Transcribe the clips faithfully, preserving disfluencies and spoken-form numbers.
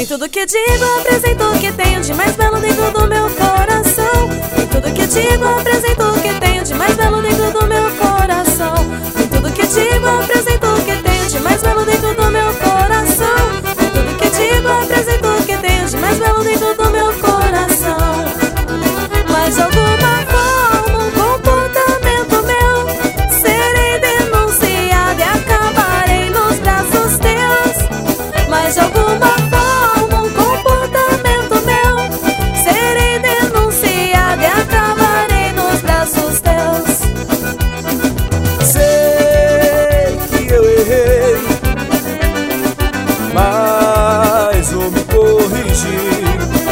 tudo que digo apresento o que tenho de mais belo dentro do meu coração. Em tudo que digo apresento o que tenho de mais belo dentro do meu coração. Em tudo que digo apresento o que tenho de mais belo dentro do meu coração. Em tudo que digo apresento o que tenho de mais belo dentro do meu coração. Mas de alguma forma um comportamento meu serei denunciada e acabarei nos braços teus. Mas de alguma forma um comportamento meu serei denunciada e acabarei nos braços teus. Sei que eu errei, mas vou me corrigir.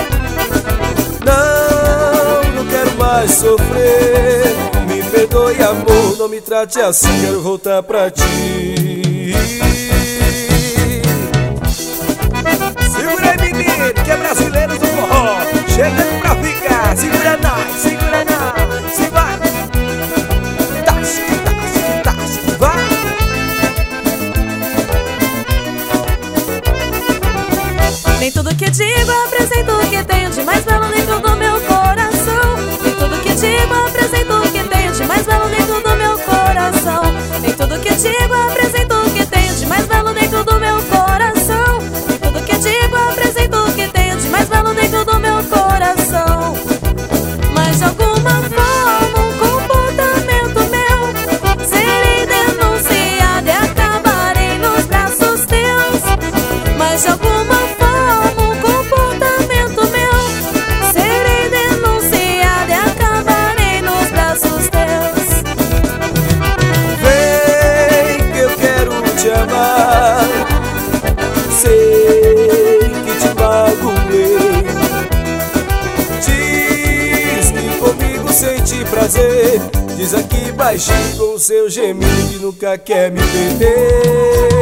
Não, não quero mais sofrer. Me perdoe, amor, não me trate assim, quero voltar pra ti. Segura aí, menino, que é brasileiro do forró, chegando pra ficar. Segura nós, segura nós, se vai. Tasque, tasque, tasque, vai. Nem tudo que digo apresento o que tenho de mais belo dentro do meu coração. Nem tudo que digo apresento o que tenho de mais belo dentro do meu coração. Nem tudo que digo apresento o que tenho de mais belo dentro do meu coração. Nem tudo que digo apresento o que tenho de mais belo dentro do meu coração. Mas de alguma forma um comportamento meu serei denunciada e acabarei nos braços teus. Mas de alguma forma um comportamento meu serei denunciada e acabarei nos braços teus. Vem que eu quero te amar. Sei que te magoei. Diz que comigo sente prazer. Diz aqui baixinho com o seu gemido que nunca quer me perder.